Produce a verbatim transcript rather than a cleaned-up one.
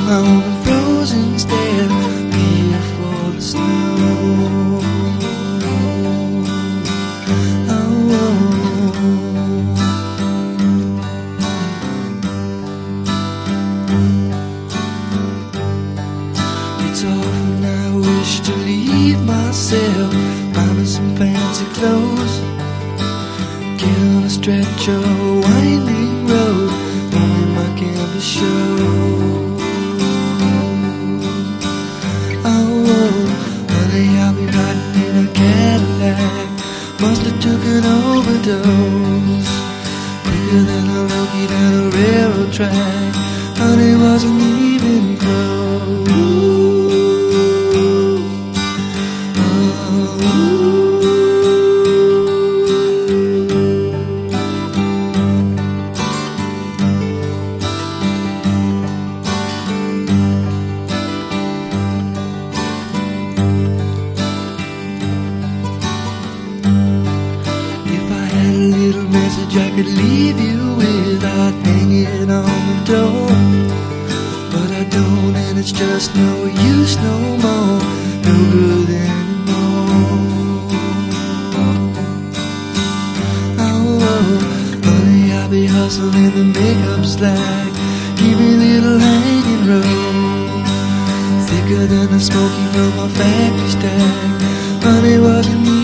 on the frozen stair before the snow. Oh, it's often I wish to leave myself, buy me some fancy clothes, get on a stretch of a winding road, only my canvas show. Oh, honey, I'll be riding in a Cadillac, must have took an overdose, quicker than a rocky down a railroad track. Honey, wasn't even close. I could leave you with, I'd hang it on the door, but I don't, and it's just no use no more, no good anymore. Oh, honey, I'll be hustling the makeup slack, keep me little hanging road, thicker than the smoky from my factory stack. Honey, wasn't